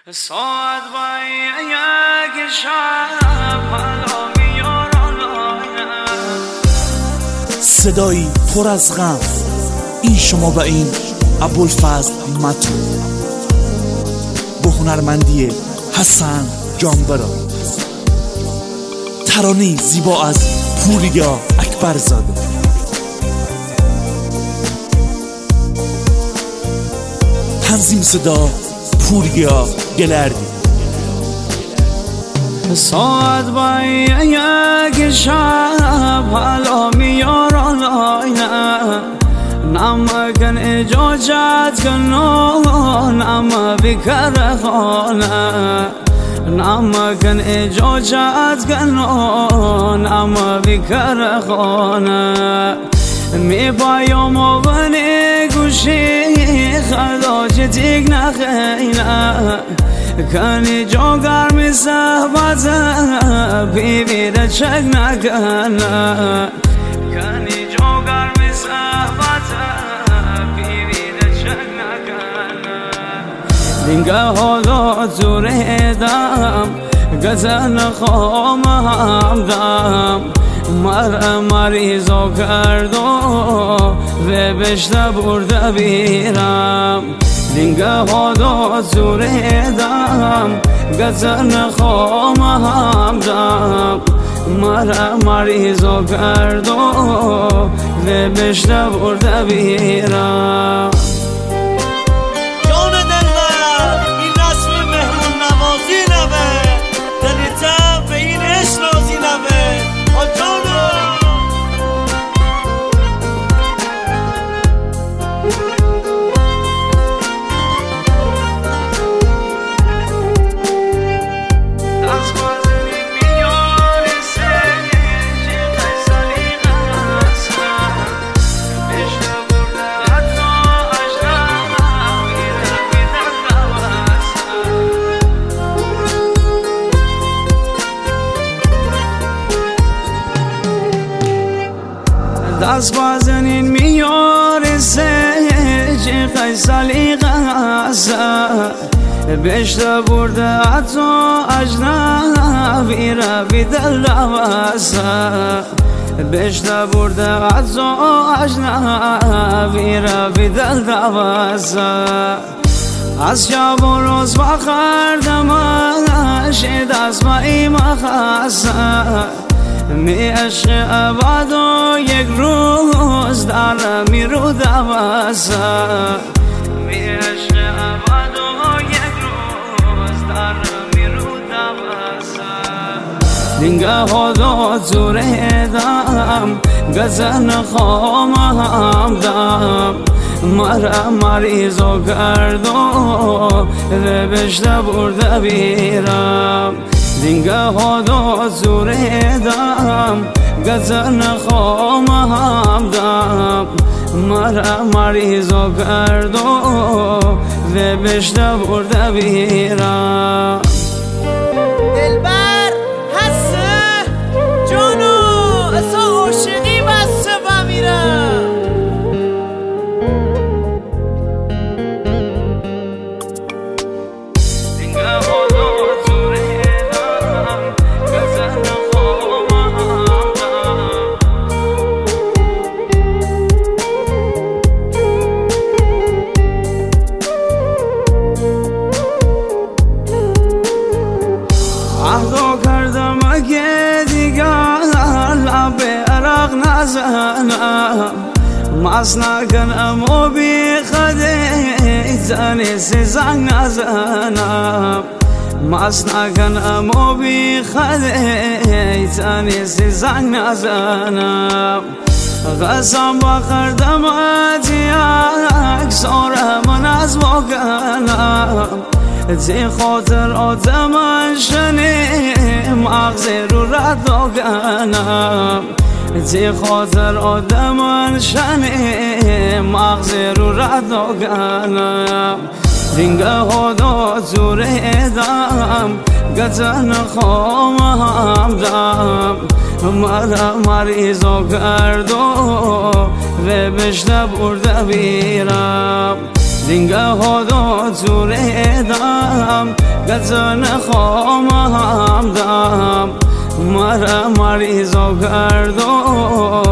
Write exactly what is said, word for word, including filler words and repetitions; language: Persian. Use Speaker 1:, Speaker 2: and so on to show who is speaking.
Speaker 1: ساعت با یک شب حالا میارم
Speaker 2: صدایی پر از غم. این شما و این ابوالفضل متو با هنرمندی حسن جانبرا. ترانه زیبا از پوریا اکبرزاده. تنظیم صدا پوریا گلردی.
Speaker 1: ساعت با یک شب حالا میارم آینه نمکن اجازت کنو نم بکر خانه نمکن اجازت کنو نم بکر خانه می بایم و بنی گوشی خداج دیگ نخینه کنی جا گرمی صحبت بیبیره چک نکنه کنی جا گرمی صحبت بیبیره چک نکنه دینگه حالا زوریدم گزن خوام همدم مر مریضا کرد و بشته برده بیرم دینگه حالا زوریدم گزن خوام همدم مر مریضا کرد و بشته برده بیرم.
Speaker 3: جان دلبر این رسم مهمون نوازی نوه دلیتم به این عشق رازی نوه آجانا
Speaker 1: دست بازنین میارسه چه خیسالی غصه بشته برده حتی اجنبی را بی دل روسه بشته برده حتی اجنبی را بی دل روسه از شب و روز بخردمش دست با ایم خسته می عشق ابد و یک روز در می رو دوسته می عشق ابد و یک روز در می رو دوسته دینگه حالا زوریدم گزن خوام همدم مر مریضا کرد و بشته برده بیرم دینگه حالا زوریدم گزن خوام همدم مر مریضا کرد و بشته برده بیرم.
Speaker 3: دلبر هسته جانو اصلا عاشقی بسته بمیرم
Speaker 1: عهدو کردم اگه دیگر لب عرق نزنم مست نکنم و بی خده زنی سی زنگ نزنم مست نکنم و بی خده زنی سی زنگ نزنم قسم بخوردم از یک ساره من از بکنم زی خاطر آدم شنی مغزی رو رد کنم زی خاطر آدم شنی مغزی رو رد کنم دینگه حالا زوریدم گزن خوام همدم مر مریضا کرد و بشته برده بیرم دینگه ها دا زوریدم گزن خامم دم مرا مریض و گردو